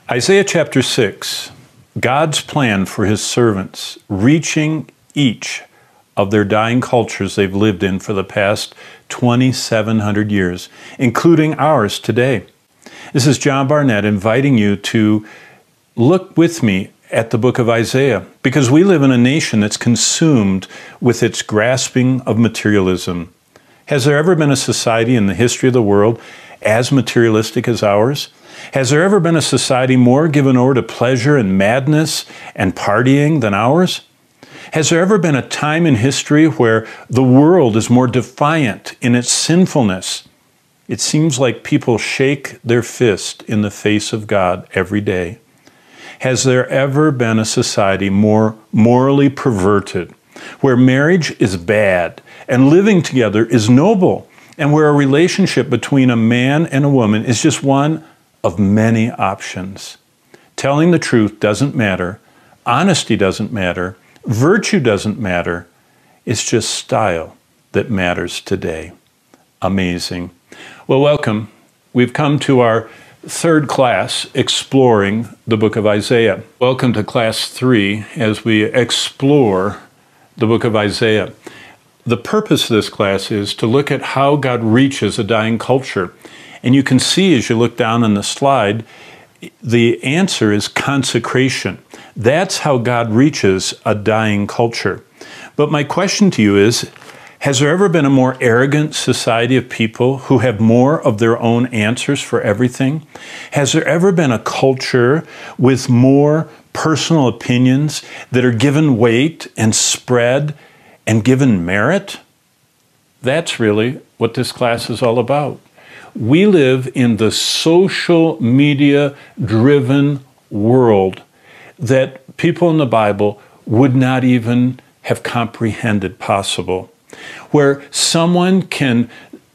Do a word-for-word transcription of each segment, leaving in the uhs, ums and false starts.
Isaiah chapter six, God's plan for his servants, reaching each of their dying cultures they've lived in for the past twenty-seven hundred years, including ours today. This is John Barnett inviting you to look with me at the book of Isaiah, because we live in a nation that's consumed with its grasping of materialism. Has there ever been a society in the history of the world as materialistic as ours? Has there ever been a society more given over to pleasure and madness and partying than ours? Has there ever been a time in history where the world is more defiant in its sinfulness? It seems like people shake their fist in the face of God every day. Has there ever been a society more morally perverted, where marriage is bad and living together is noble, and where a relationship between a man and a woman is just one of many options? Telling the truth doesn't matter. Honesty doesn't matter. Virtue doesn't matter. It's just style that matters today. Amazing. Well, welcome. We've come to our third class exploring the book of Isaiah. Welcome to class three as we explore the book of Isaiah. The purpose of this class is to look at how God reaches a dying culture. And you can see as you look down on the slide, the answer is consecration. That's how God reaches a dying culture. But my question to you is, has there ever been a more arrogant society of people who have more of their own answers for everything? Has there ever been a culture with more personal opinions that are given weight and spread and given merit? That's really what this class is all about. We live in the social media-driven world that people in the Bible would not even have comprehended possible, where someone can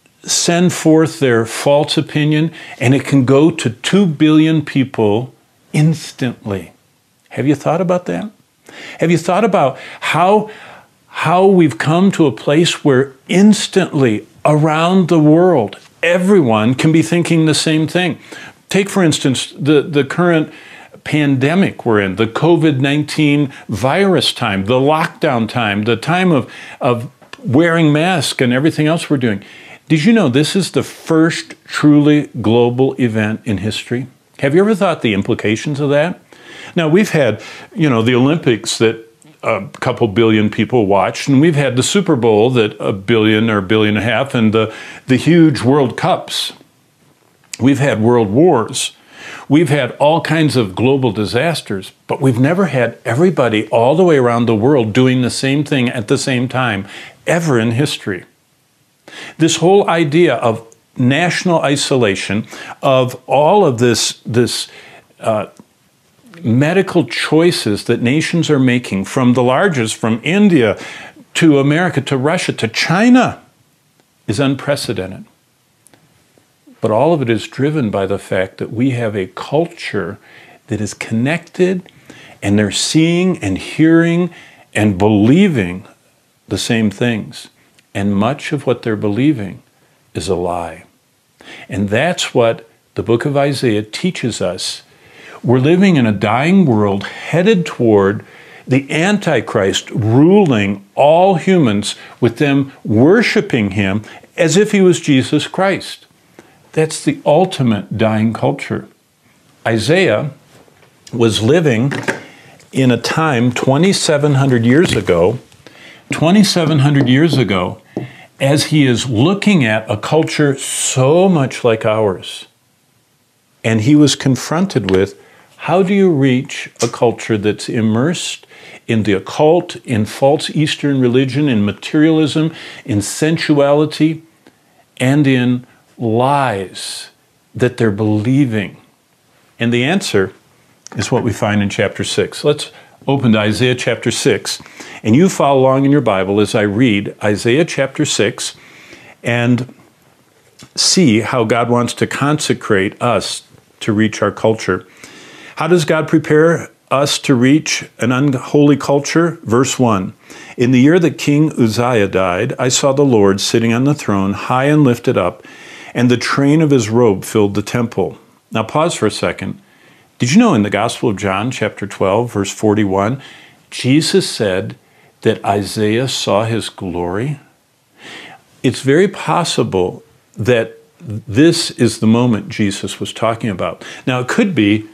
send forth their false opinion and it can go to two billion people instantly. Have you thought about that? Have you thought about how, how we've come to a place where instantly around the world, everyone can be thinking the same thing? Take, for instance, the, the current pandemic we're in, the COVID nineteen virus time, the lockdown time, the time of, of wearing masks and everything else we're doing. Did you know this is the first truly global event in history? Have you ever thought the implications of that? Now, we've had, you know, the Olympics that a couple billion people watched, and we've had the Super Bowl that a billion or a billion and a half, and the, the huge World Cups. We've had world wars. We've had all kinds of global disasters, but we've never had everybody all the way around the world doing the same thing at the same time, ever in history. This whole idea of national isolation, of all of this, this uh, medical choices that nations are making, from the largest, from India to America to Russia to China, is unprecedented. But all of it is driven by the fact that we have a culture that is connected, and they're seeing and hearing and believing the same things. And much of what they're believing is a lie. And that's what the book of Isaiah teaches us. We're living in a dying world headed toward the Antichrist ruling all humans, with them worshiping him as if he was Jesus Christ. That's the ultimate dying culture. Isaiah was living in a time twenty-seven hundred years ago, twenty-seven hundred years ago, as he is looking at a culture so much like ours. And he was confronted with, how do you reach a culture that's immersed in the occult, in false Eastern religion, in materialism, in sensuality, and in lies that they're believing? And the answer is what we find in chapter six. Let's open to Isaiah chapter six, and you follow along in your Bible as I read Isaiah chapter six and see how God wants to consecrate us to reach our culture. How does God prepare us to reach an unholy culture? Verse one, in the year that King Uzziah died, I saw the Lord sitting on the throne, high and lifted up, and the train of his robe filled the temple. Now pause for a second. Did you know in the Gospel of John, chapter twelve, verse forty-one, Jesus said that Isaiah saw his glory? It's very possible that this is the moment Jesus was talking about. Now, it could be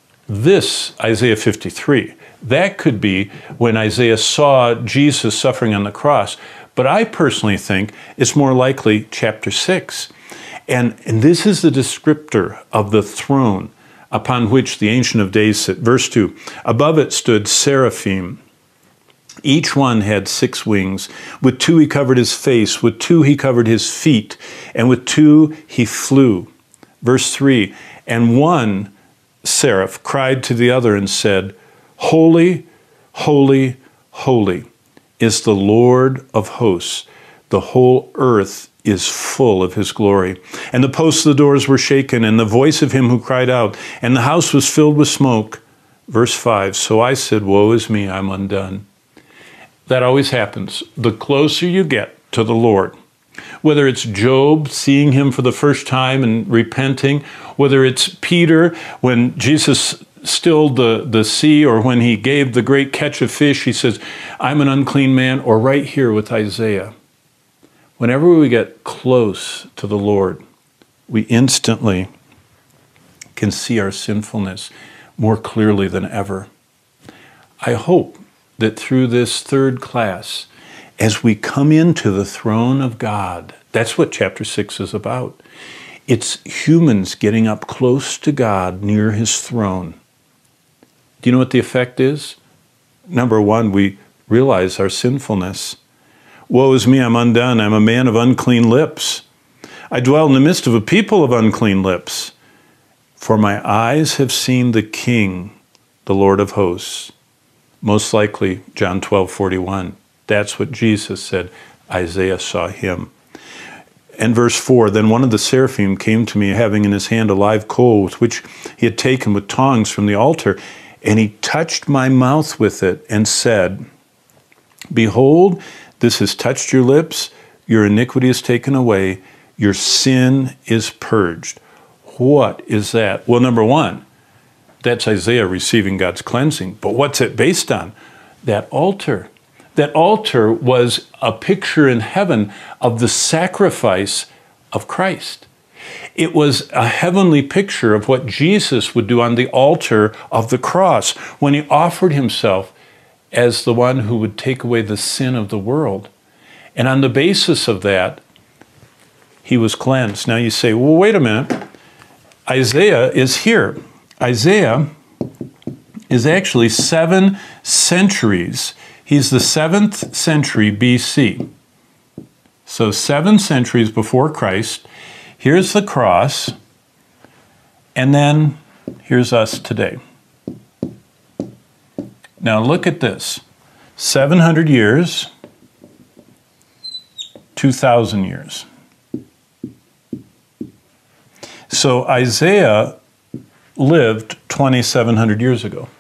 this Isaiah fifty-three. That could be when Isaiah saw Jesus suffering on the cross. But I personally think it's more likely chapter six. And, and this is the descriptor of the throne upon which the Ancient of Days sit. Verse two, above it stood seraphim. Each one had six wings. With two he covered his face, with two he covered his feet, and with two he flew. Verse three, and one seraph cried to the other and said, Holy, holy, holy is the Lord of hosts. The whole earth is full of his glory. And the posts of the doors were shaken, and the voice of him who cried out, and the house was filled with smoke. Verse five, so I said, woe is me, I'm undone. That always happens. The closer you get to the Lord, whether it's Job seeing him for the first time and repenting, whether it's Peter when Jesus stilled the, the sea, or when he gave the great catch of fish, he says, I'm an unclean man, or right here with Isaiah. Whenever we get close to the Lord, we instantly can see our sinfulness more clearly than ever. I hope that through this third class, as we come into the throne of God, that's what chapter six is about. It's humans getting up close to God near his throne. Do you know what the effect is? Number one, we realize our sinfulness. Woe is me, I'm undone. I'm a man of unclean lips. I dwell in the midst of a people of unclean lips. For my eyes have seen the King, the Lord of hosts. Most likely, John twelve forty-one. That's what Jesus said. Isaiah saw him. And verse four, then one of the seraphim came to me, having in his hand a live coal, with which he had taken with tongs from the altar. And he touched my mouth with it and said, behold, this has touched your lips. Your iniquity is taken away. Your sin is purged. What is that? Well, number one, that's Isaiah receiving God's cleansing. But what's it based on? That altar. That altar was a picture in heaven of the sacrifice of Christ. It was a heavenly picture of what Jesus would do on the altar of the cross when he offered himself as the one who would take away the sin of the world. And on the basis of that, he was cleansed. Now you say, well, wait a minute. Isaiah is here. Isaiah is actually seven centuries. He's the seventh century B C. So seven centuries before Christ. Here's the cross. And then here's us today. Now look at this. seven hundred years, two thousand years. So Isaiah lived twenty-seven hundred years ago.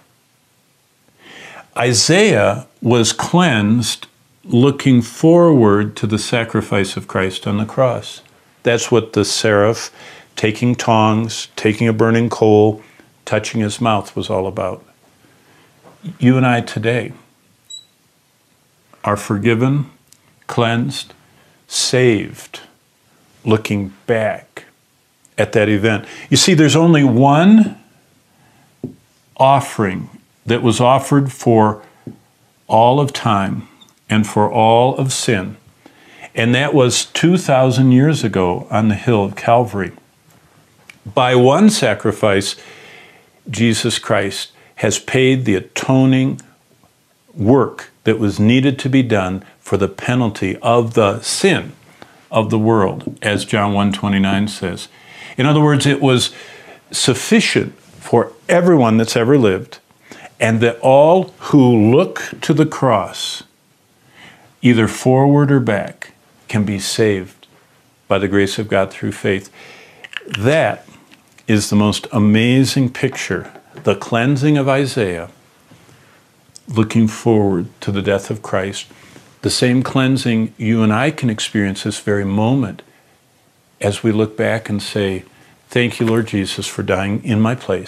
Isaiah was cleansed looking forward to the sacrifice of Christ on the cross. That's what the seraph taking tongs, taking a burning coal, touching his mouth was all about. You and I today are forgiven, cleansed, saved, looking back at that event. You see, there's only one offering that was offered for all of time and for all of sin. And that was two thousand years ago on the hill of Calvary. By one sacrifice, Jesus Christ has paid the atoning work that was needed to be done for the penalty of the sin of the world, as John one twenty-nine says. In other words, it was sufficient for everyone that's ever lived, and that all who look to the cross, either forward or back, can be saved by the grace of God through faith. That is the most amazing picture, the cleansing of Isaiah, looking forward to the death of Christ. The same cleansing you and I can experience this very moment as we look back and say, thank you, Lord Jesus, for dying in my place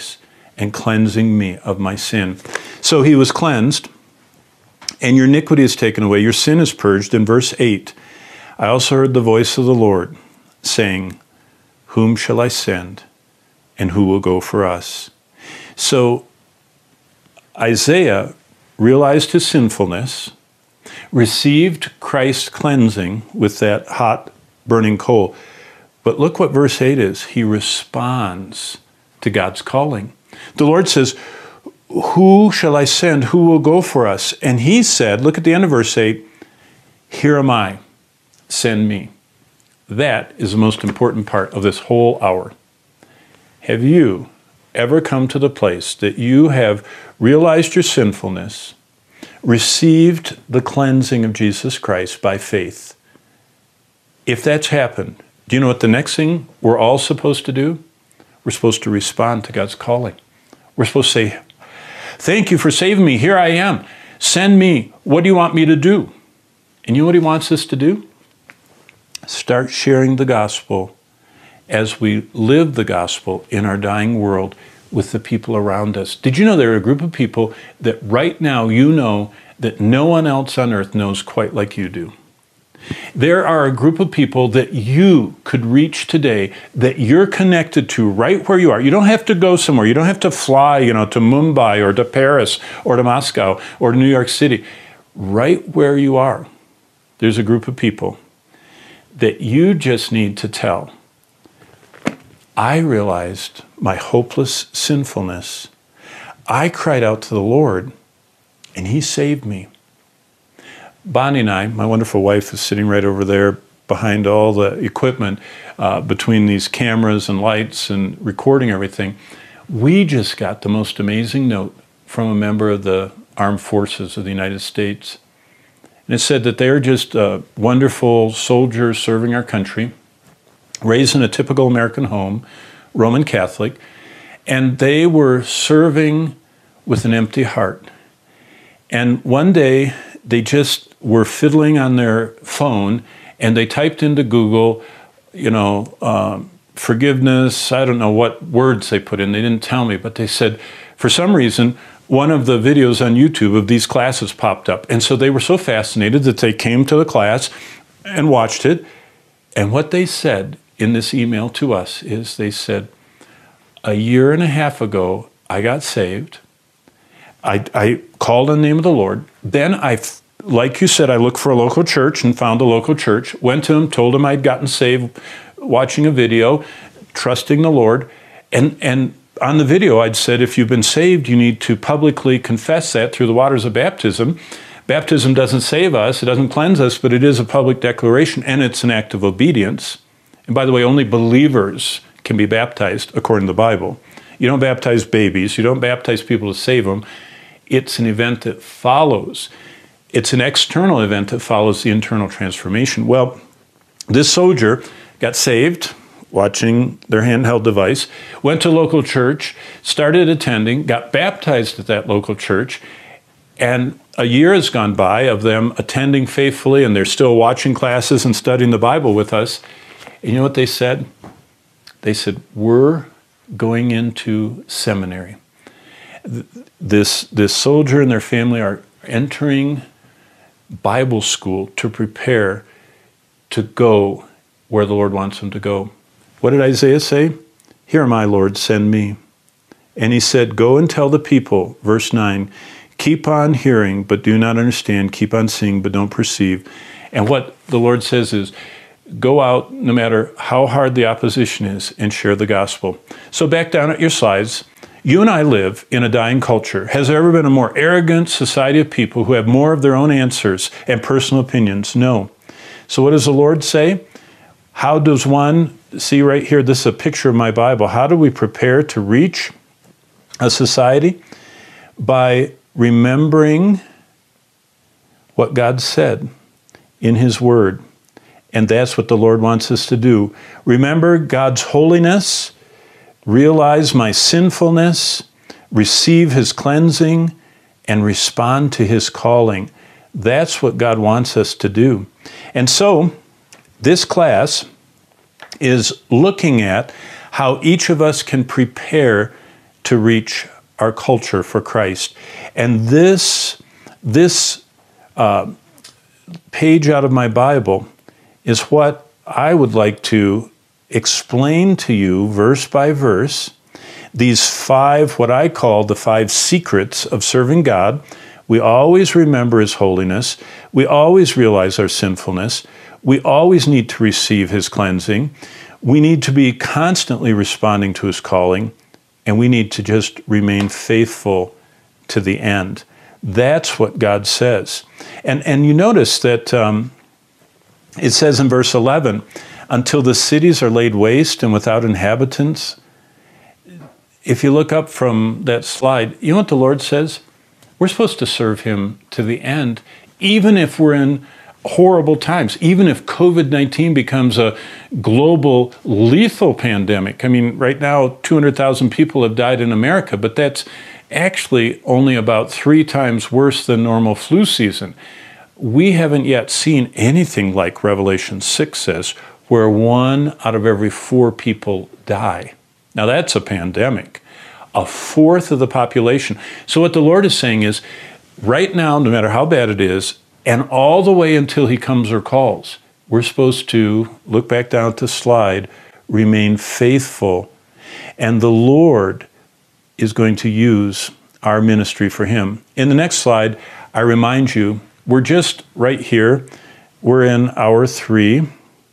and cleansing me of my sin. So he was cleansed, and your iniquity is taken away, your sin is purged. In verse eight, I also heard the voice of the Lord saying, whom shall I send, and who will go for us? So Isaiah realized his sinfulness, received Christ's cleansing with that hot burning coal. But look what verse eight is. He responds to God's calling. The Lord says, who shall I send? Who will go for us? And he said, look at the end of verse eight, here am I, send me. That is the most important part of this whole hour. Have you ever come to the place that you have realized your sinfulness, received the cleansing of Jesus Christ by faith? If that's happened, do you know what the next thing we're all supposed to do? We're supposed to respond to God's calling. We're supposed to say, thank you for saving me. Here I am. Send me. What do you want me to do? And you know what he wants us to do? Start sharing the gospel as we live the gospel in our dying world with the people around us. Did you know there are a group of people that right now you know that no one else on earth knows quite like you do? There are a group of people that you could reach today that you're connected to right where you are. You don't have to go somewhere. You don't have to fly, you know, to Mumbai or to Paris or to Moscow or to New York City. Right where you are, there's a group of people that you just need to tell. I realized my hopeless sinfulness. I cried out to the Lord, and he saved me. Bonnie and I, my wonderful wife, is sitting right over there behind all the equipment, uh, between these cameras and lights and recording everything. We just got the most amazing note from a member of the Armed Forces of the United States. And it said that they're just uh, wonderful soldiers serving our country, raised in a typical American home, Roman Catholic, and they were serving with an empty heart. And one day, they just were fiddling on their phone, and they typed into Google, you know, um, forgiveness. I don't know what words they put in. They didn't tell me, but they said, for some reason, one of the videos on YouTube of these classes popped up. And so they were so fascinated that they came to the class and watched it. And what they said in this email to us is they said, a year and a half ago, I got saved. I, I called on the name of the Lord. Then I, like you said, I looked for a local church and found a local church, went to them, told them I'd gotten saved, watching a video, trusting the Lord. And, and on the video, I'd said, if you've been saved, you need to publicly confess that through the waters of baptism. Baptism doesn't save us, it doesn't cleanse us, but it is a public declaration, and it's an act of obedience. And by the way, only believers can be baptized according to the Bible. You don't baptize babies, you don't baptize people to save them. It's an event that follows. It's an external event that follows the internal transformation. Well, this soldier got saved, watching their handheld device, went to a local church, started attending, got baptized at that local church, and a year has gone by of them attending faithfully, and they're still watching classes and studying the Bible with us. And you know what they said? They said, we're going into seminary. This, this soldier and their family are entering Bible school to prepare to go where the Lord wants them to go. What did Isaiah say? Here am I, Lord, send me. And he said, go and tell the people, verse nine, keep on hearing, but do not understand. Keep on seeing, but don't perceive. And what the Lord says is, go out no matter how hard the opposition is and share the gospel. So back down at your slides. You and I live in a dying culture. Has there ever been a more arrogant society of people who have more of their own answers and personal opinions? No. So what does the Lord say? How does one, see right here, this is a picture of my Bible. How do we prepare to reach a society? By remembering what God said in His Word. And that's what the Lord wants us to do. Remember God's holiness, realize my sinfulness, receive His cleansing, and respond to His calling. That's what God wants us to do. And so, this class is looking at how each of us can prepare to reach our culture for Christ. And this, this uh, page out of my Bible is what I would like to explain to you verse by verse, these five, what I call the five secrets of serving God. We always remember His holiness. We always realize our sinfulness. We always need to receive His cleansing. We need to be constantly responding to His calling, and we need to just remain faithful to the end. That's what God says. And, and you notice that um, it says in verse eleven, until the cities are laid waste and without inhabitants. If you look up from that slide, you know what the Lord says? We're supposed to serve Him to the end, even if we're in horrible times, even if COVID nineteen becomes a global lethal pandemic. I mean, right now, two hundred thousand people have died in America, but that's actually only about three times worse than normal flu season. We haven't yet seen anything like Revelation six says, where one out of every four people die. Now that's a pandemic, a fourth of the population. So what the Lord is saying is, right now, no matter how bad it is, and all the way until He comes or calls, we're supposed to, look back down at the slide, remain faithful. And the Lord is going to use our ministry for Him. In the next slide, I remind you, we're just right here. We're in hour three.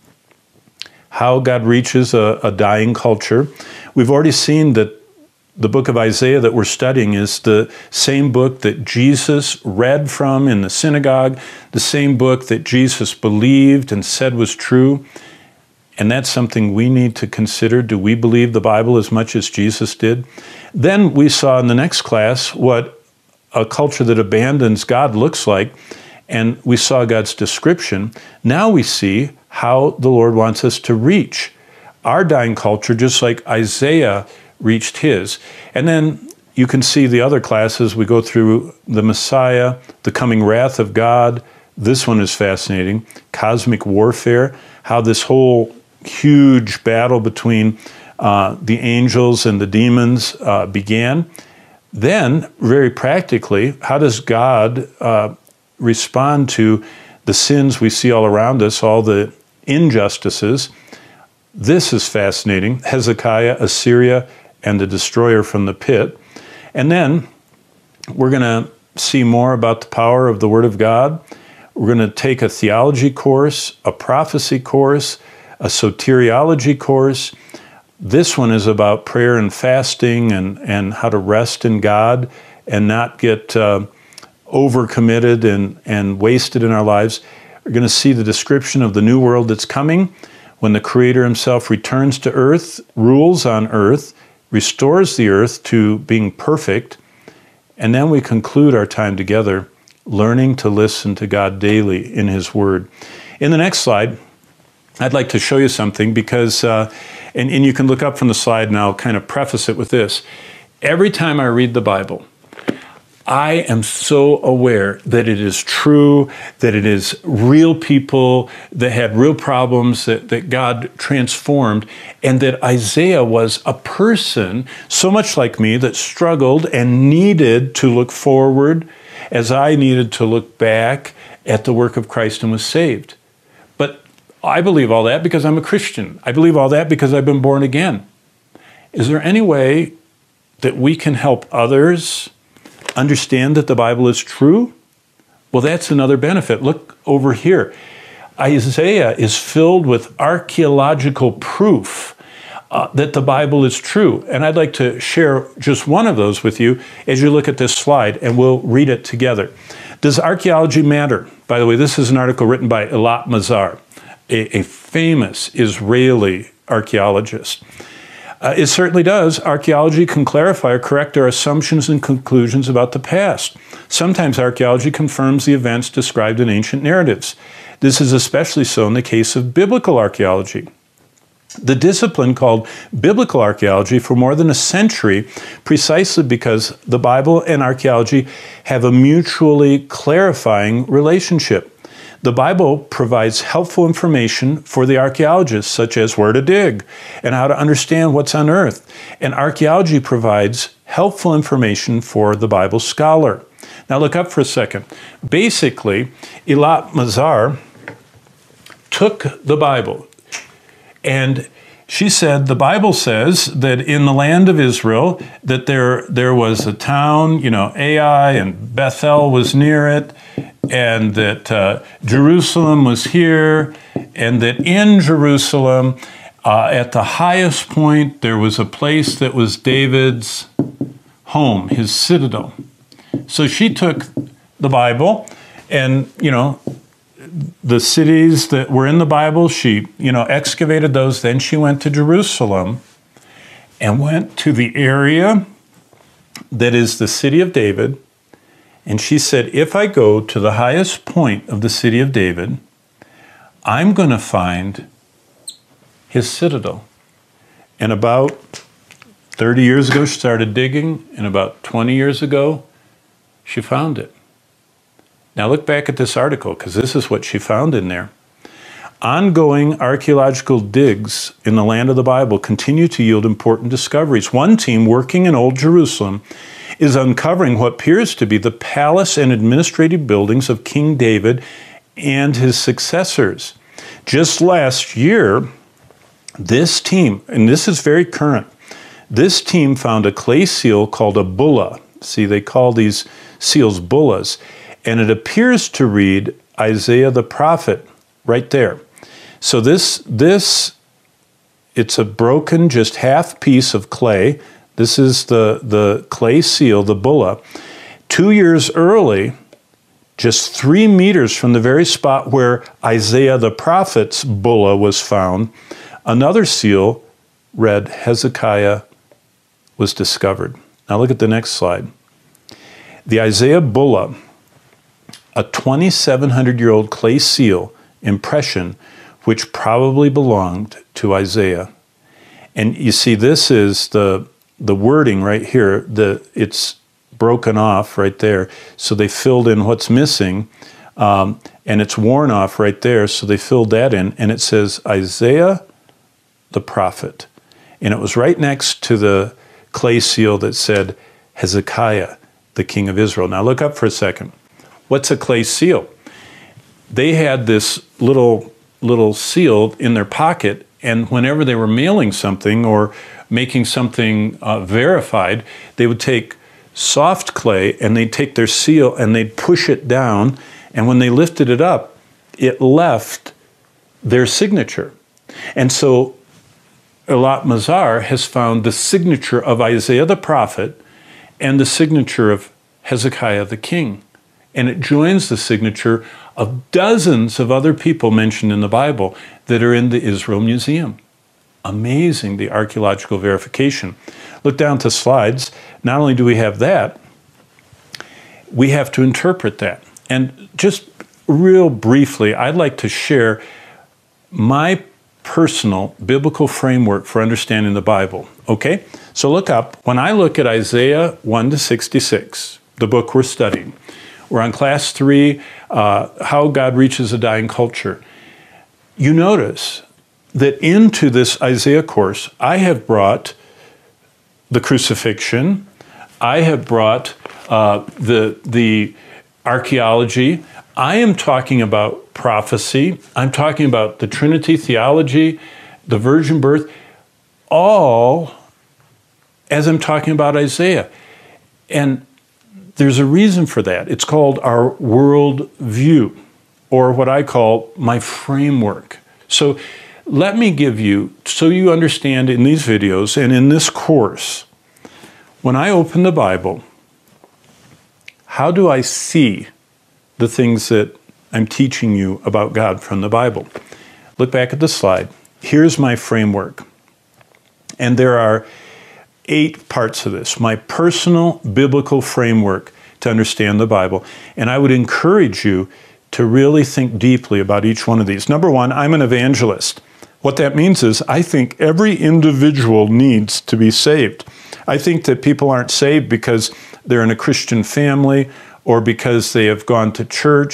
How God reaches a, a dying culture. We've already seen that the book of Isaiah that we're studying is the same book that Jesus read from in the synagogue, the same book that Jesus believed and said was true. And that's something we need to consider. Do we believe the Bible as much as Jesus did? Then we saw in the next class what a culture that abandons God looks like, and we saw God's description. Now we see how the Lord wants us to reach our dying culture, just like Isaiah reached his. And then you can see the other classes. We go through the Messiah, the coming wrath of God. This one is fascinating. Cosmic warfare, how this whole huge battle between uh, the angels and the demons uh, began. Then, very practically, how does God uh, respond to the sins we see all around us, all the injustices? This is fascinating. Hezekiah, Assyria, and the destroyer from the pit. And then we're going to see more about the power of the Word of God. We're going to take a theology course, a prophecy course, a soteriology course. This one is about prayer and fasting and, and how to rest in God and not get uh, overcommitted and, and wasted in our lives. We're going to see the description of the new world that's coming when the Creator Himself returns to earth, rules on earth, restores the earth to being perfect, and then we conclude our time together learning to listen to God daily in His Word. In the next slide, I'd like to show you something because, uh, and, and you can look up from the slide and I'll kind of preface it with this. Every time I read the Bible, I am so aware that it is true, that it is real people that had real problems that, that God transformed, and that Isaiah was a person so much like me that struggled and needed to look forward as I needed to look back at the work of Christ and was saved. But I believe all that because I'm a Christian. I believe all that because I've been born again. Is there any way that we can help others understand that the Bible is true? Well, that's another benefit. Look over here. Isaiah is filled with archaeological proof uh, that the Bible is true. And I'd like to share just one of those with you as you look at this slide, and we'll read it together. Does archaeology matter? By the way, this is an article written by Eilat Mazar, a, a famous Israeli archaeologist. Uh, it certainly does. Archaeology can clarify or correct our assumptions and conclusions about the past. Sometimes archaeology confirms the events described in ancient narratives. This is especially so in the case of biblical archaeology. The discipline called biblical archaeology for more than a century, precisely because the Bible and archaeology have a mutually clarifying relationship. The Bible provides helpful information for the archaeologists, such as where to dig and how to understand what's on earth. And archaeology provides helpful information for the Bible scholar. Now look up for a second. Basically, Eilat Mazar took the Bible, and she said the Bible says that in the land of Israel that there there was a town, you know, Ai, and Bethel was near it, and that uh, Jerusalem was here, and that in Jerusalem, uh, at the highest point, there was a place that was David's home, his citadel. So she took the Bible, and, you know, the cities that were in the Bible, she, you know, excavated those. Then she went to Jerusalem and went to the area that is the city of David. And she said, if I go to the highest point of the city of David, I'm going to find his citadel. And about thirty years ago, she started digging, and about twenty years ago, she found it. Now look back at this article, because this is what she found in there. Ongoing archaeological digs in the land of the Bible continue to yield important discoveries. One team working in Old Jerusalem is uncovering what appears to be the palace and administrative buildings of King David and his successors. Just last year, this team, and this is very current, this team found a clay seal called a bulla. See, they call these seals bullas. And it appears to read Isaiah the prophet right there. So this, this, it's a broken, just half piece of clay. This is the, the clay seal, the bulla. Two years early, just three meters from the very spot where Isaiah the prophet's bulla was found, another seal read Hezekiah was discovered. Now look at the next slide. The Isaiah bulla, a twenty-seven hundred year old clay seal impression, which probably belonged to Isaiah. And you see, this is the, the wording right here. The, it's broken off right there. So they filled in what's missing, um, and it's worn off right there. So they filled that in, and it says Isaiah the prophet. And it was right next to the clay seal that said Hezekiah, the king of Israel. Now look up for a second. What's a clay seal? They had this little little seal in their pocket, and whenever they were mailing something or making something uh, verified, they would take soft clay and they'd take their seal and they'd push it down, and when they lifted it up, it left their signature. And so Eilat Mazar has found the signature of Isaiah the prophet and the signature of Hezekiah the king. And it joins the signature of dozens of other people mentioned in the Bible that are in the Israel Museum. Amazing, the archaeological verification. Look down to slides. Not only do we have that, we have to interpret that. And just real briefly, I'd like to share my personal biblical framework for understanding the Bible. Okay? So look up. When I look at Isaiah one to sixty-six, the book we're studying, we're on class three, uh, How God Reaches a Dying Culture. You notice that into this Isaiah course, I have brought the crucifixion, I have brought uh, the, the archaeology, I am talking about prophecy, I'm talking about the Trinity theology, the virgin birth, all as I'm talking about Isaiah. And there's a reason for that. It's called our world view, or what I call my framework. So let me give you, so you understand in these videos and in this course, when I open the Bible, how do I see the things that I'm teaching you about God from the Bible? Look back at the slide. Here's my framework. And there are eight parts of this, my personal biblical framework to understand the Bible. And I would encourage you to really think deeply about each one of these. Number one, I'm an evangelist. What that means is I think every individual needs to be saved. I think that people aren't saved because they're in a Christian family or because they have gone to church.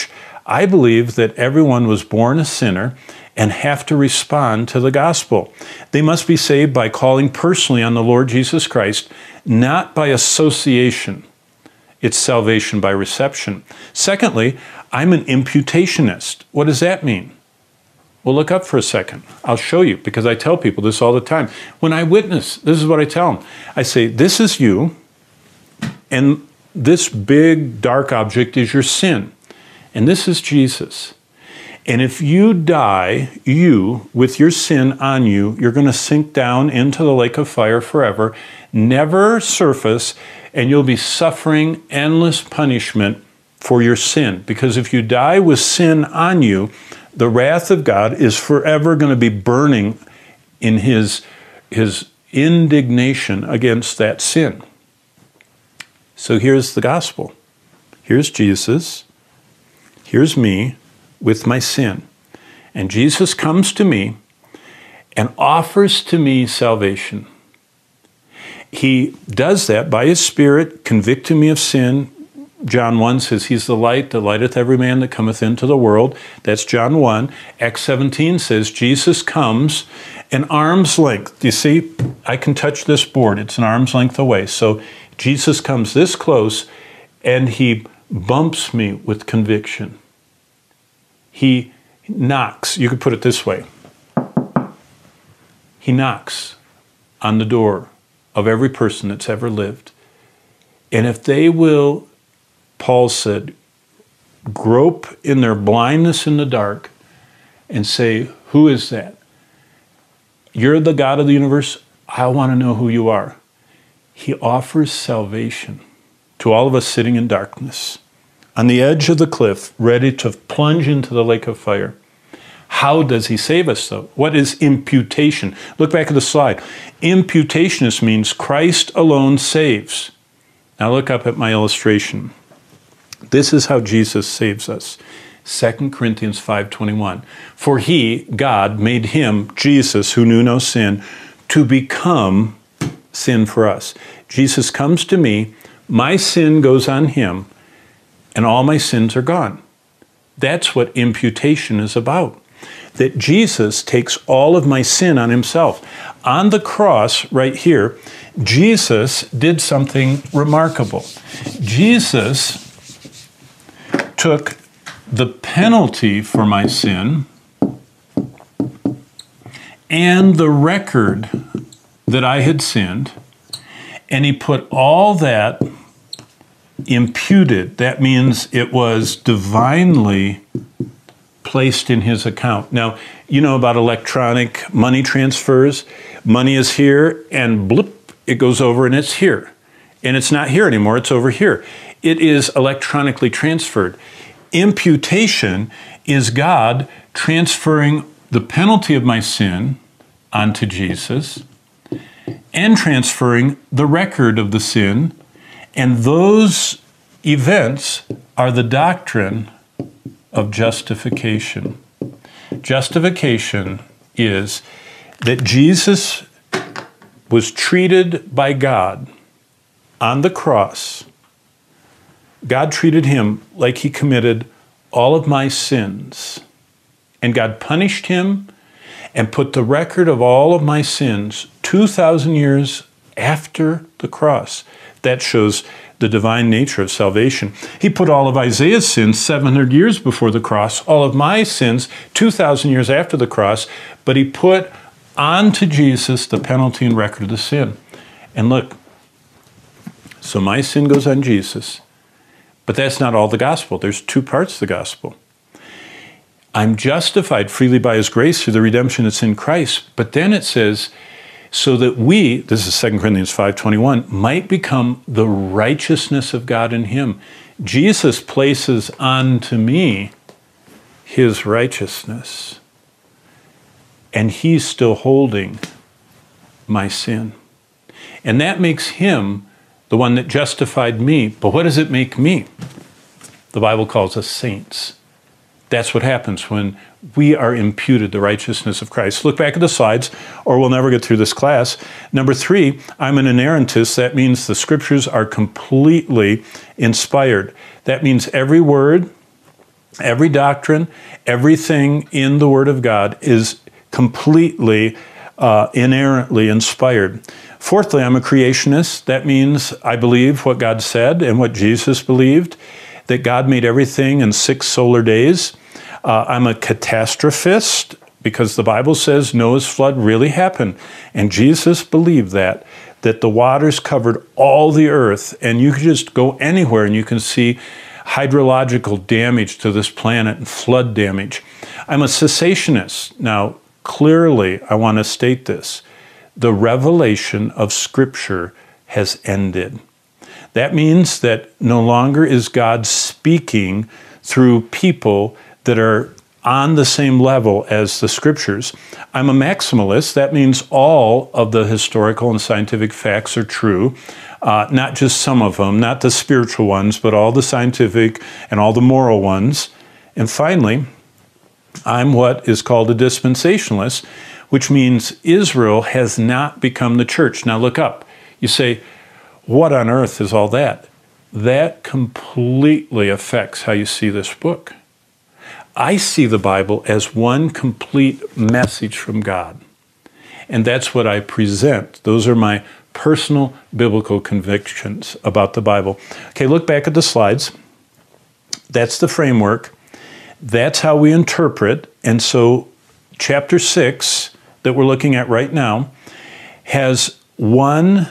I believe that everyone was born a sinner and have to respond to the gospel. They must be saved by calling personally on the Lord Jesus Christ, not by association. It's salvation by reception. Secondly, I'm an imputationist. What does that mean? Well, look up for a second. I'll show you, because I tell people this all the time. When I witness, this is what I tell them. I say, this is you, and this big dark object is your sin, and this is Jesus. And if you die, you, with your sin on you, you're going to sink down into the lake of fire forever, never surface, and you'll be suffering endless punishment for your sin. Because if you die with sin on you, the wrath of God is forever going to be burning in his, his indignation against that sin. So here's the gospel. Here's Jesus. Here's me with my sin. And Jesus comes to me and offers to me salvation. He does that by his Spirit, convicting me of sin. John one says, he's the light that lighteth every man that cometh into the world. That's John one. Acts seventeen says, Jesus comes an arm's length. Do you see? I can touch this board. It's an arm's length away. So Jesus comes this close, and he bumps me with conviction. He knocks. You could put it this way. He knocks on the door of every person that's ever lived. And if they will, Paul said, grope in their blindness in the dark and say, who is that? You're the God of the universe. I want to know who you are. He offers salvation to all of us sitting in darkness, on the edge of the cliff, ready to plunge into the lake of fire. How does he save us, though? What is imputation? Look back at the slide. Imputationist means Christ alone saves. Now look up at my illustration. This is how Jesus saves us. Second Corinthians five twenty-one. For he, God, made him, Jesus, who knew no sin, to become sin for us. Jesus comes to me, my sin goes on him, and all my sins are gone. That's what imputation is about. That Jesus takes all of my sin on himself. On the cross, right here, Jesus did something remarkable. Jesus took the penalty for my sin and the record that I had sinned, and he put all that imputed. That means it was divinely placed in his account. Now, you know about electronic money transfers. Money is here, and blip, it goes over and it's here. And it's not here anymore, it's over here. It is electronically transferred. Imputation is God transferring the penalty of my sin onto Jesus and transferring the record of the sin, and those events are the doctrine of justification. Justification is that Jesus was treated by God on the cross. God treated him like he committed all of my sins. And God punished him and put the record of all of my sins two thousand years after the cross. That shows the divine nature of salvation. He put all of Isaiah's sins seven hundred years before the cross, all of my sins two thousand years after the cross, but he put onto Jesus the penalty and record of the sin. And look, so my sin goes on Jesus, but that's not all the gospel. There's two parts of the gospel. I'm justified freely by his grace through the redemption that's in Christ, but then it says, so that we, this is Second Corinthians five twenty-one, might become the righteousness of God in him. Jesus places onto me his righteousness, and he's still holding my sin. And that makes him the one that justified me. But what does it make me? The Bible calls us saints. That's what happens when we are imputed the righteousness of Christ. Look back at the slides, or we'll never get through this class. Number three, I'm an inerrantist. That means the scriptures are completely inspired. That means every word, Every doctrine, everything in the Word of God is completely, uh, inerrantly inspired. Fourthly, I'm a creationist. That means I believe what God said and what Jesus believed, that God made everything in six solar days. Uh, I'm a catastrophist because the Bible says Noah's flood really happened. And Jesus believed that, that the waters covered all the earth. And you could just go anywhere and you can see hydrological damage to this planet and flood damage. I'm a cessationist. Now, clearly, I want to state this. The revelation of Scripture has ended. That means that no longer is God speaking through people that are on the same level as the Scriptures. I'm a maximalist. That means all of the historical and scientific facts are true. Uh, not just some of them, not the spiritual ones, but all the scientific and all the moral ones. And finally, I'm what is called a dispensationalist, which means Israel has not become the church. Now look up. You say, what on earth is all that? That completely affects how you see this book. I see the Bible as one complete message from God. And that's what I present. Those are my personal biblical convictions about the Bible. Okay, look back at the slides. That's the framework. That's how we interpret. And so chapter six that we're looking at right now has one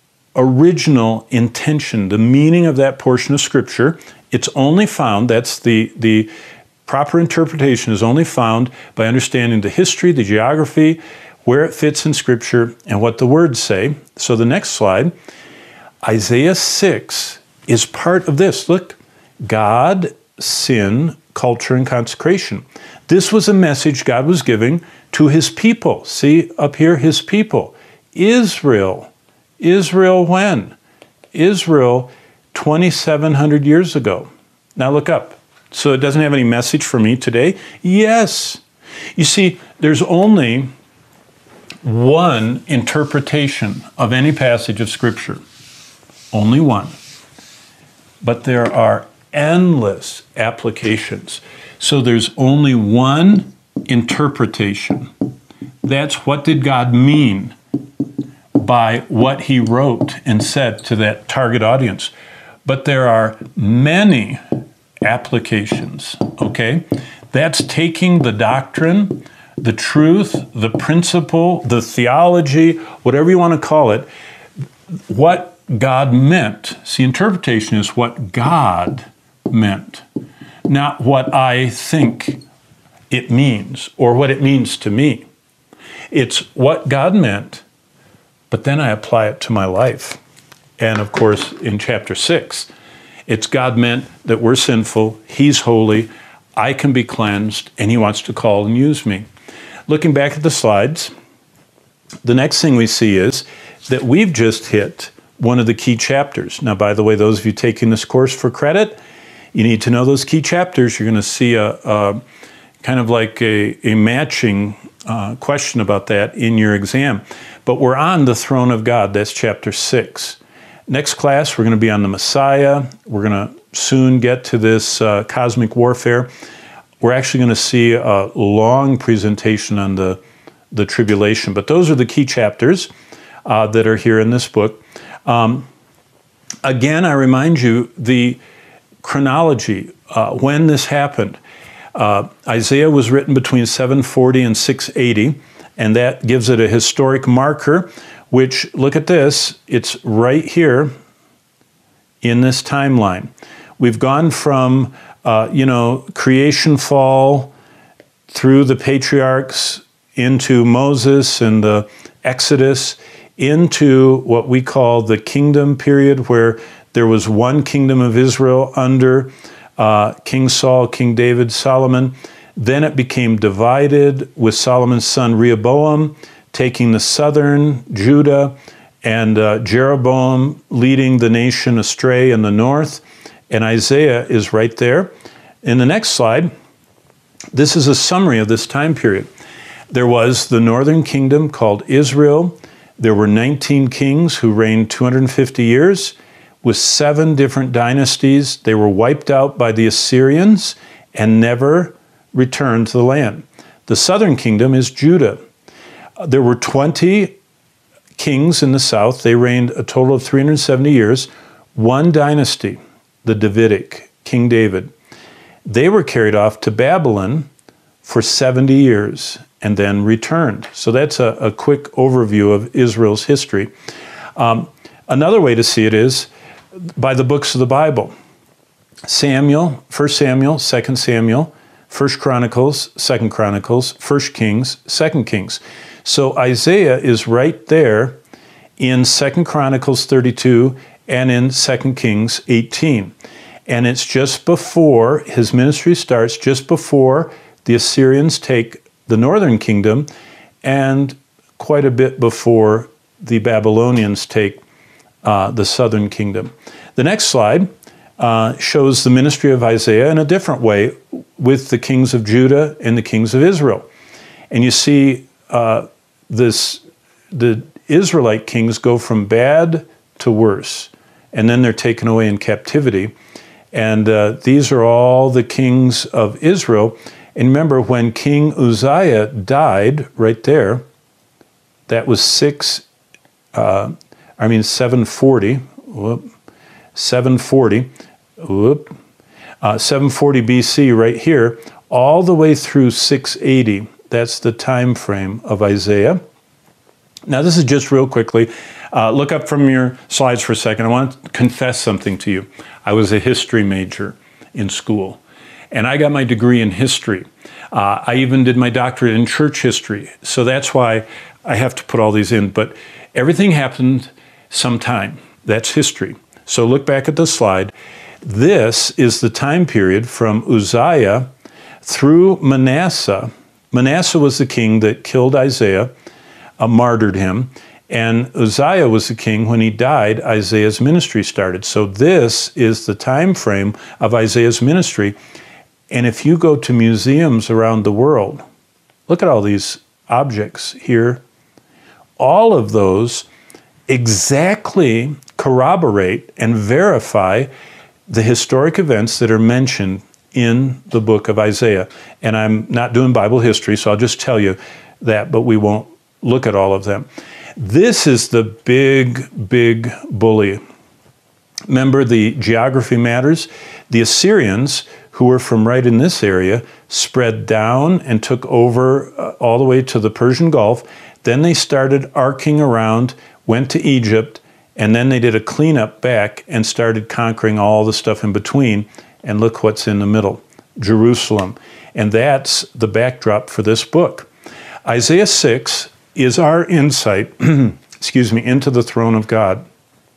original intention, the meaning of that portion of Scripture. It's only found, that's the, the proper interpretation is only found by understanding the history, the geography, where it fits in Scripture, and what the words say. So the next slide, Isaiah six is part of this. Look, God, sin, culture, and consecration. This was a message God was giving to His people. See up here, His people. Israel. Israel when? Israel twenty-seven hundred years ago. Now look up. So it doesn't have any message for me today? Yes. You see, there's only one interpretation of any passage of Scripture. Only one. But there are endless applications. So there's only one interpretation. That's what did God mean by what He wrote and said to that target audience. But there are many applications, okay? That's taking the doctrine, the truth, the principle, the theology, whatever you want to call it, what God meant. See, interpretation is what God meant, not what I think it means or what it means to me. It's what God meant, but then I apply it to my life. And of course, in chapter six, it's God meant that we're sinful, He's holy, I can be cleansed, and He wants to call and use me. Looking back at the slides, the next thing we see is that we've just hit one of the key chapters. Now, by the way, those of you taking this course for credit, you need to know those key chapters. You're going to see a, a kind of like a, a matching uh, question about that in your exam. But we're on the throne of God. That's chapter six. Next class, we're going to be on the Messiah. We're going to soon get to this uh, cosmic warfare. We're actually going to see a long presentation on the, the tribulation. But those are the key chapters uh, that are here in this book. Um, again, I remind you, the chronology, uh, when this happened. Uh, Isaiah was written between seven forty and six eighty, and that gives it a historic marker, which, look at this, it's right here in this timeline. We've gone from, uh, you know, creation fall through the patriarchs into Moses and the Exodus, into what we call the kingdom period, where there was one kingdom of Israel under uh, King Saul, King David, Solomon. Then it became divided with Solomon's son Rehoboam taking the southern Judah and uh, Jeroboam leading the nation astray in the north. And Isaiah is right there. In the next slide, this is a summary of this time period. There was the northern kingdom called Israel. There were nineteen kings who reigned two hundred fifty years with seven different dynasties. They were wiped out by the Assyrians, and never returned to the land. The southern kingdom is Judah. There were twenty kings in the south. They reigned a total of three hundred seventy years. One dynasty, the Davidic, King David. They were carried off to Babylon for seventy years and then returned. So that's a, a quick overview of Israel's history. Um, another way to see it is by the books of the Bible. Samuel, First Samuel, Second Samuel, First Chronicles, Second Chronicles, First Kings, Second Kings. So Isaiah is right there in Second Chronicles thirty-two and in Second Kings eighteen. And it's just before his ministry starts, just before the Assyrians take the northern kingdom, and quite a bit before the Babylonians take uh, the southern kingdom. The next slide uh, shows the ministry of Isaiah in a different way with the kings of Judah and the kings of Israel. And you see uh, this, the Israelite kings go from bad to worse, and then they're taken away in captivity. And uh, these are all the kings of Israel. And remember, when King Uzziah died, right there, that was six, uh, I mean seven forty, whoop, seven forty, whoop, uh, seven forty B C right here, all the way through six eighty. That's the time frame of Isaiah. Now this is just real quickly. Uh, look up from your slides for a second. I want to confess something to you. I was a history major in school, and I got my degree in history. Uh, I even did my doctorate in church history, so that's why I have to put all these in. But everything happened sometime. That's history. So look back at the slide. This is the time period from Uzziah through Manasseh. Manasseh was the king that killed Isaiah, uh, martyred him. And Uzziah was the king. When he died, Isaiah's ministry started. So this is the time frame of Isaiah's ministry. And if you go to museums around the world, look at all these objects here. All of those exactly corroborate and verify the historic events that are mentioned in the book of Isaiah. And I'm not doing Bible history, so I'll just tell you that, but we won't look at all of them. This is the big, big bully. Remember, the geography matters. The Assyrians, who were from right in this area, spread down and took over uh, all the way to the Persian Gulf. Then they started arcing around, went to Egypt, and then they did a cleanup back and started conquering all the stuff in between. And look what's in the middle, Jerusalem. And that's the backdrop for this book. Isaiah six is our insight, excuse me, into the throne of God.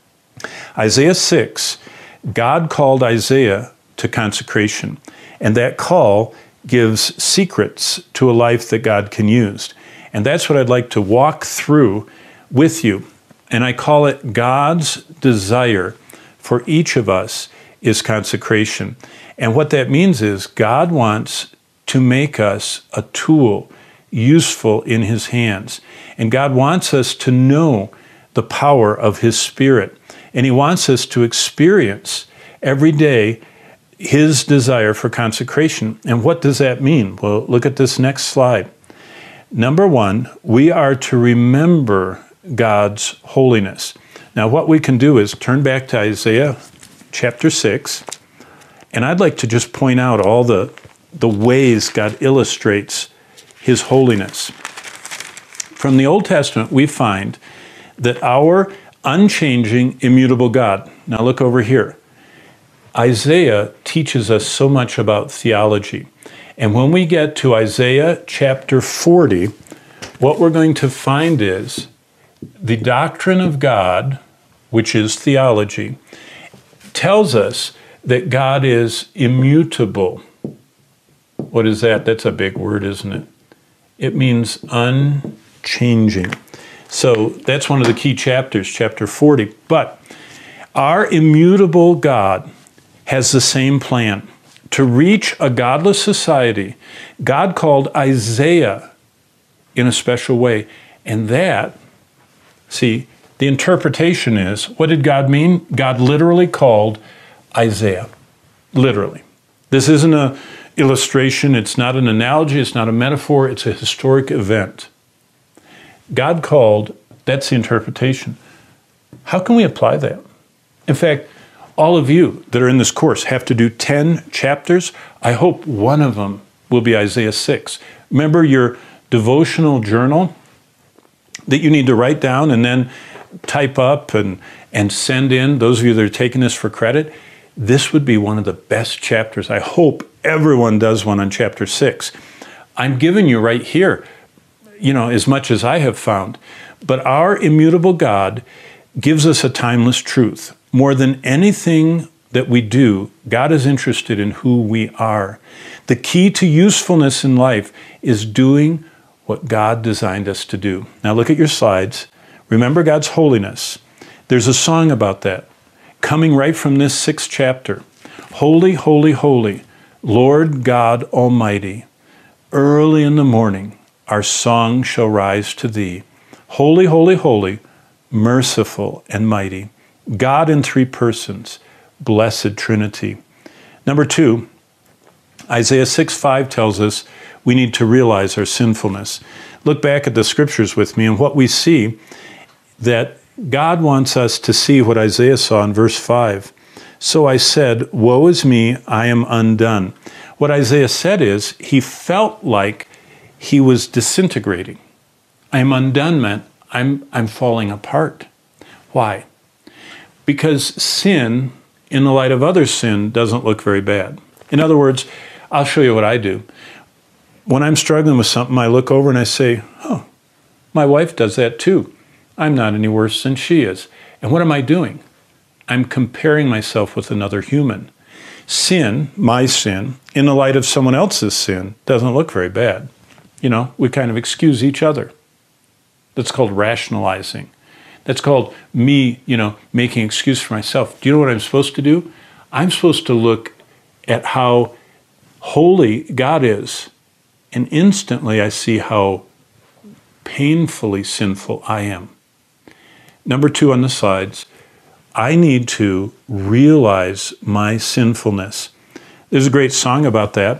Isaiah six, God called Isaiah to consecration, and that call gives secrets to a life that God can use. And that's what I'd like to walk through with you. And I call it God's desire for each of us is consecration. And what that means is God wants to make us a tool useful in his hands. And God wants us to know the power of his Spirit. And he wants us to experience every day his desire for consecration. And what does that mean? Well, look at this next slide. Number one, we are to remember God's holiness. Now, what we can do is turn back to Isaiah chapter six, and I'd like to just point out all the, the ways God illustrates his holiness. From the Old Testament, we find that our unchanging, immutable God. Now look over here. Isaiah teaches us so much about theology. And when we get to Isaiah chapter forty, what we're going to find is the doctrine of God, which is theology, tells us that God is immutable. What is that? That's a big word, isn't it? It means unchanging. So that's one of the key chapters, chapter forty. But our immutable God has the same plan. To reach a godless society, God called Isaiah in a special way. And that, see, the interpretation is, what did God mean? God literally called Isaiah. Literally. This isn't a illustration. It's not an analogy. It's not a metaphor. It's a historic event. God called, that's the interpretation. How can we apply that? In fact, all of you that are in this course have to do ten chapters. I hope one of them will be Isaiah six. Remember your devotional journal that you need to write down and then type up and, and send in, those of you that are taking this for credit? This would be one of the best chapters. I hope everyone does one on chapter six. I'm giving you right here, you know, as much as I have found. But our immutable God gives us a timeless truth. More than anything that we do, God is interested in who we are. The key to usefulness in life is doing what God designed us to do. Now look at your slides. Remember God's holiness. There's a song about that, coming right from this sixth chapter. Holy, holy, holy, Lord God Almighty. Early in the morning, our song shall rise to thee. Holy, holy, holy, merciful and mighty. God in three persons, blessed Trinity. Number two, Isaiah six five tells us we need to realize our sinfulness. Look back at the scriptures with me, and what we see, that God wants us to see what Isaiah saw in verse five. So I said, woe is me, I am undone. What Isaiah said is, he felt like he was disintegrating. I am undone meant I'm, I'm falling apart. Why? Because sin, in the light of other sin, doesn't look very bad. In other words, I'll show you what I do. When I'm struggling with something, I look over and I say, oh, my wife does that too. I'm not any worse than she is. And what am I doing? I'm comparing myself with another human. Sin, my sin, in the light of someone else's sin, doesn't look very bad. You know, we kind of excuse each other. That's called rationalizing. That's called me, you know, making an excuse for myself. Do you know what I'm supposed to do? I'm supposed to look at how holy God is, and instantly I see how painfully sinful I am. Number two on the slides, I need to realize my sinfulness. There's a great song about that.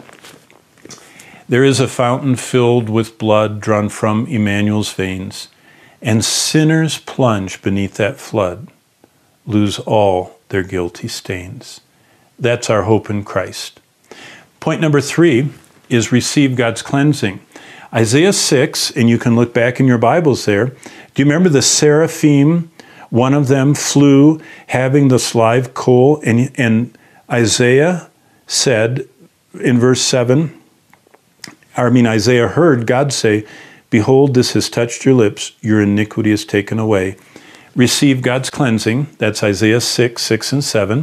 There is a fountain filled with blood drawn from Emmanuel's veins, and sinners plunge beneath that flood, lose all their guilty stains. That's our hope in Christ. Point number three is receive God's cleansing. Isaiah six, and you can look back in your Bibles there. Do you remember the seraphim? One of them flew having the live coal, and, and Isaiah said in verse seven, I mean, Isaiah heard God say, behold, this has touched your lips, your iniquity is taken away. Receive God's cleansing. That's Isaiah six, six and seven.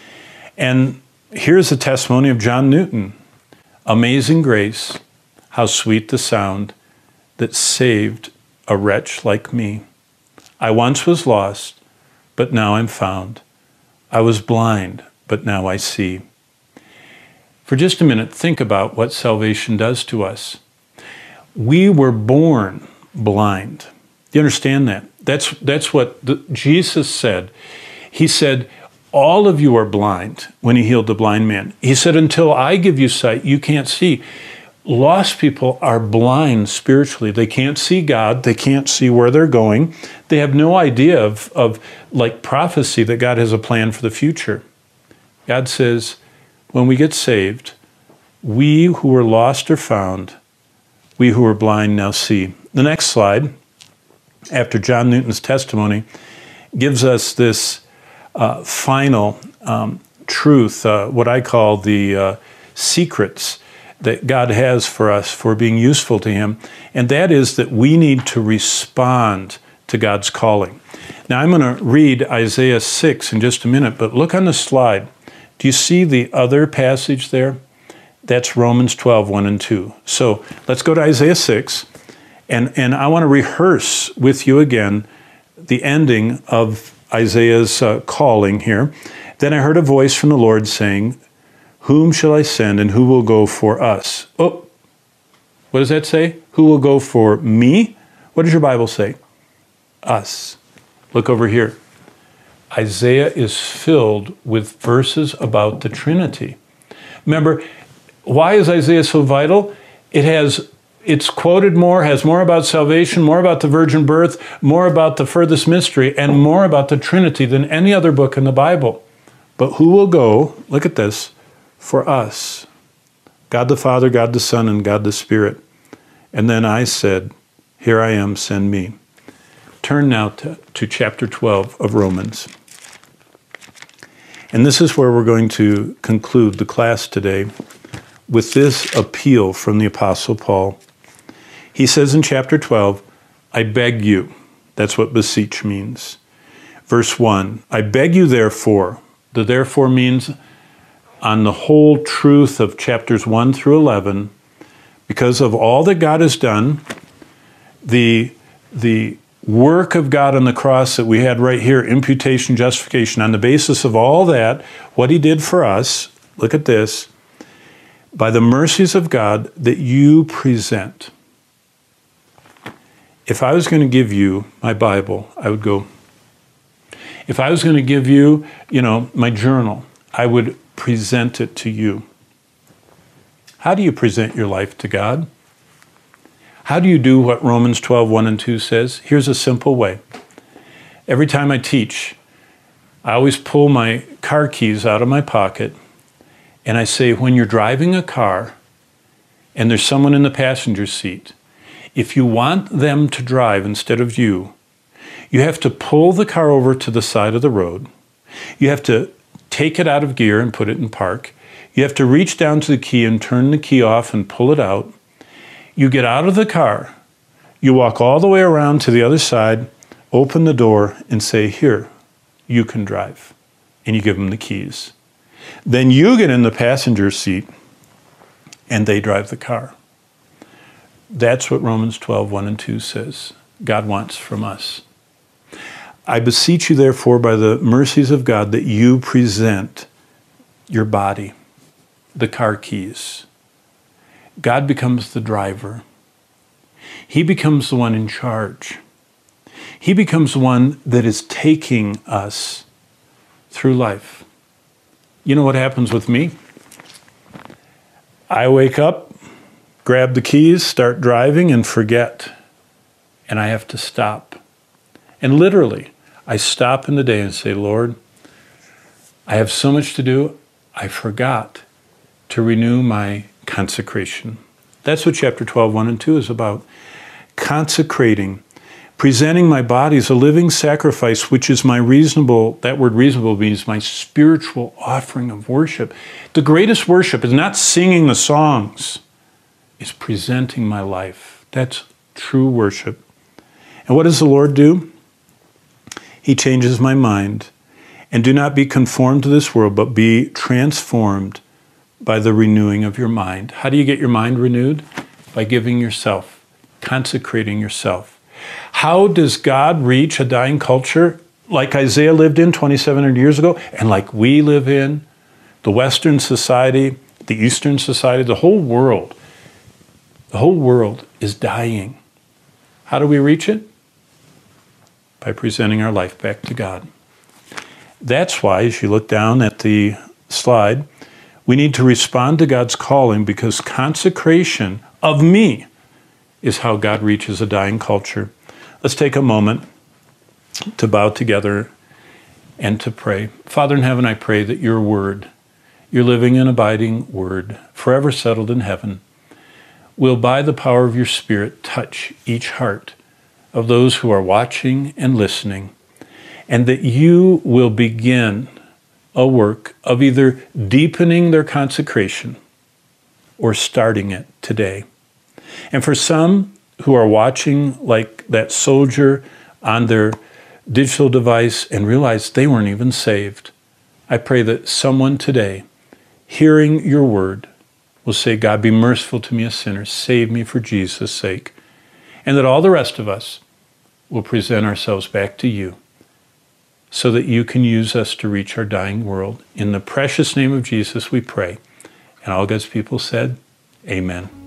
And here's the testimony of John Newton. Amazing grace, how sweet the sound that saved a wretch like me. I once was lost, but now I'm found. I was blind, but now I see. For just a minute, think about what salvation does to us. We were born blind. Do you understand that? That's, that's what the, Jesus said. He said, all of you are blind when he healed the blind man. He said, until I give you sight, you can't see. Lost people are blind spiritually. They can't see God. They can't see where they're going. They have no idea of, of like prophecy that God has a plan for the future. God says, when we get saved, we who were lost are found. We who were blind now see. The next slide, after John Newton's testimony, gives us this uh, final um, truth, uh, what I call the uh, secrets that God has for us for being useful to him, and that is that we need to respond to God's calling. Now I'm going to read Isaiah six in just a minute, but look on the slide. Do you see the other passage there? That's Romans twelve, one and two. So let's go to Isaiah six, and, and I want to rehearse with you again the ending of Isaiah's uh, calling here. Then I heard a voice from the Lord saying, whom shall I send, and who will go for us? Oh, what does that say? Who will go for me? What does your Bible say? Us. Look over here. Isaiah is filled with verses about the Trinity. Remember, Why is Isaiah so vital? It has, it's quoted more, has more about salvation, more about the virgin birth, more about the furthest mystery, and more about the Trinity than any other book in the Bible. But who will go, look at this, for us? God the Father, God the Son, and God the Spirit. And then I said, here I am, send me. Turn now to, to chapter twelve of Romans. And this is where we're going to conclude the class today with this appeal from the Apostle Paul. He says in chapter twelve, I beg you. That's what beseech means. Verse one, I beg you therefore. The therefore means on the whole truth of chapters one through eleven, because of all that God has done, the, the work of God on the cross that we had right here, imputation, justification, on the basis of all that, what he did for us, look at this, by the mercies of God that you present. If I was going to give you my Bible, I would go, if I was going to give you, you know, my journal, I would present it to you. How do you present your life to God? How do you do what Romans twelve, one and two says? Here's a simple way. Every time I teach, I always pull my car keys out of my pocket and I say, when you're driving a car and there's someone in the passenger seat, if you want them to drive instead of you, you have to pull the car over to the side of the road. You have to take it out of gear and put it in park. You have to reach down to the key and turn the key off and pull it out. You get out of the car, you walk all the way around to the other side, open the door and say, here, you can drive. And you give them the keys. Then you get in the passenger seat and they drive the car. That's what Romans twelve, one and two says God wants from us. I beseech you, therefore, by the mercies of God, that you present your body, the car keys. God becomes the driver. He becomes the one in charge. He becomes the one that is taking us through life. You know what happens with me? I wake up, grab the keys, start driving, and forget. And I have to stop. And literally, I stop in the day and say, Lord, I have so much to do, I forgot to renew my consecration. That's what chapter twelve, one and two is about. Consecrating, presenting my body as a living sacrifice, which is my reasonable, that word reasonable means my spiritual offering of worship. The greatest worship is not singing the songs, it's presenting my life. That's true worship. And what does the Lord do? He changes my mind. And do not be conformed to this world, but be transformed by the renewing of your mind. How do you get your mind renewed? By giving yourself, consecrating yourself. How does God reach a dying culture like Isaiah lived in twenty-seven hundred years ago and like we live in, the Western society, the Eastern society, the whole world? The whole world is dying. How do we reach it? By presenting our life back to God. That's why, as you look down at the slide, we need to respond to God's calling, because consecration of me is how God reaches a dying culture. Let's take a moment to bow together and to pray. Father in heaven, I pray that your word, your living and abiding word, forever settled in heaven, will by the power of your Spirit touch each heart of those who are watching and listening, and that you will begin a work of either deepening their consecration or starting it today. And for some who are watching like that soldier on their digital device and realize they weren't even saved, I pray that someone today, hearing your word, will say, God, be merciful to me, a sinner. Save me for Jesus' sake. And that all the rest of us will present ourselves back to you so that you can use us to reach our dying world. In the precious name of Jesus we pray. And all God's people said, amen.